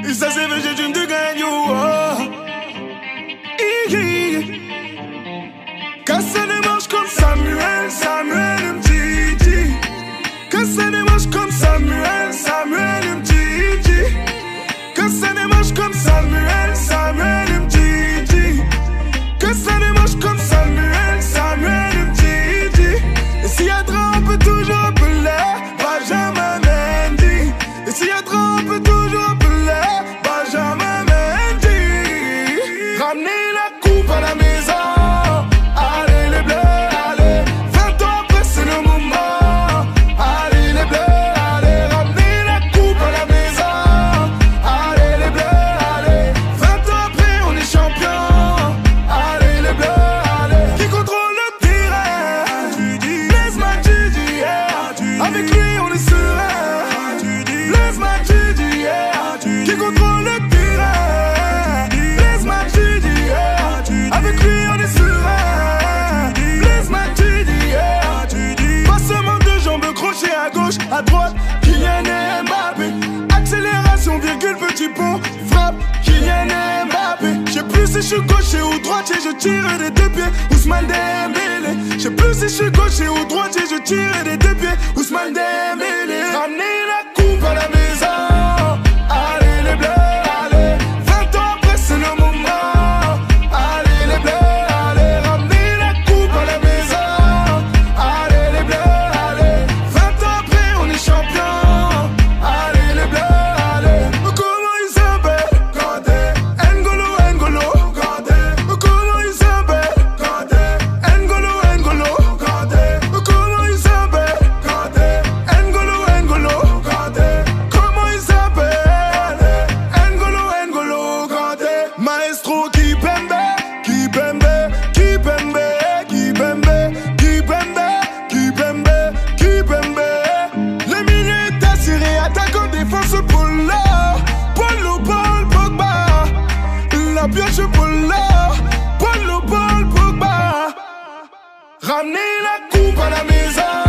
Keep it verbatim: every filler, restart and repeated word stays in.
Et ça c'est vrai, j'ai une de gagne. Quand ça démarche comme Samuel, Samuel Mtiti. Quand ça démarche comme Samuel, Samuel Mtiti. Quand ça démarche comme Samuel, Samuel Mtiti. Quand ça démarche comme Samuel, Samuel Mtiti. Et s'il y a trop, on peut toujours appeler Benjamin Mendy. Et s'il y a trop, on peut toujours appeler Benjamin Mendy. Ramener la coupe à la maison. Allez les bleus, allez. Vingt ans après c'est le moment. Allez les bleus, allez. Ramener la coupe à la maison. Allez les bleus, allez. Vingt ans après on est champion. Allez les bleus, allez. Qui contrôle le terrain? Blaise Matuidi, yeah. Avec lui on est serein. Blaise Matuidi, yeah. Qui contrôle le terrain? Blaise Matuidi, yeah. Avec lui on est serein. Blaise Matuidi, yeah. Passement de jambes, crochet à gauche, à droite. Kylian Mbappé. Accélération, virgule, petit pont. Frappe, Kylian Mbappé. Je sais plus si je suis gaucher ou droitier, je tire des deux pieds. Ousmane Dembélé. Je sais plus si je suis gaucher ou droitier, je tire des deux pieds. Ousmane Dembélé. Ramener la coupe à la maison. Allez les bleus, allez. Vingt ans après c'est le moment. Allez les bleus, allez. Ramener la coupe à la maison. Allez les bleus, allez. Vingt ans après on est champion. Allez les bleus, allez. Comment il s'appelle? Kanté. N'Golo, N'Golo, Kanté. Comment il s'appelle? Kanté. N'Golo, N'Golo, Kanté. Comment il s'appelle? Kanté. N'Golo, N'Golo, Kanté. Comment il s'appelle? N'Golo, N'Golo, Kanté. Maestro Kipembe, Kipembe, Kipembe, Kipembe, Kipembe, Kipembe, Kipembe. Les milieux étaient serrés, attaquant, défense, Polo, Polo, Paul, Pogba. La pioche, Polo, Polo, Paul, Pogba. Ramener la coupe à la maison.